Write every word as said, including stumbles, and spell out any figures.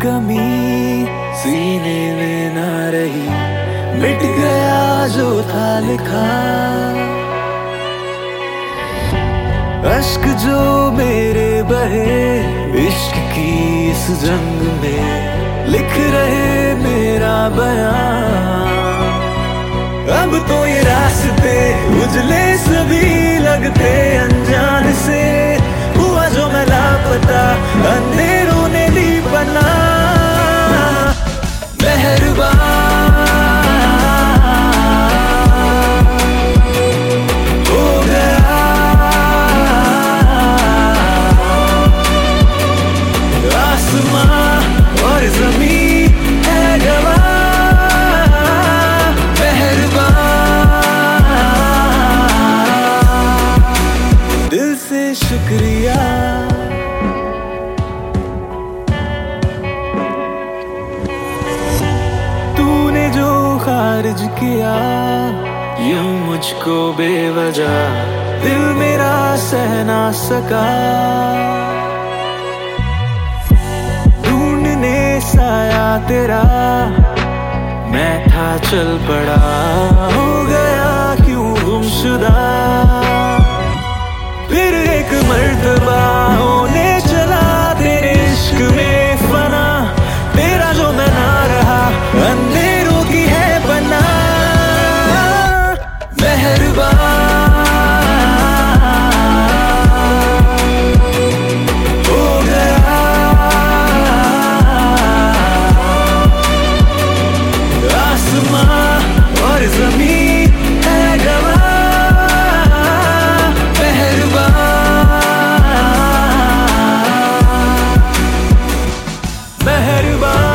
कमी सीने में ना रही, मिट गया जो था लिखा। अश्क जो मेरे बहे इश्क की इस जंग में, लिख रहे मेरा बयां। अब तो ये रास्ते उजले सभी लगते अनजान से, हुआ जो मैं लापता अंधेरों ने ली पनाह। मेहरबान हो गया आसमां और ज़मीन है गवाह। दिल से शुक्रिया। तूने जो खारिज किया यूं मुझको बेवजह, दिल मेरा सह ना सका। ढूंढने साया तेरा मैं था चल पड़ा, हो गया क्यों गुमशुदा। फिर एक मर्तबा होने चला तेरे इश्क में फना, तेरा जो मैं ना रहा अंधेरों की है बना। मेहरबान हो गया आसमां और ज़मीन है गवाह। मेहरबान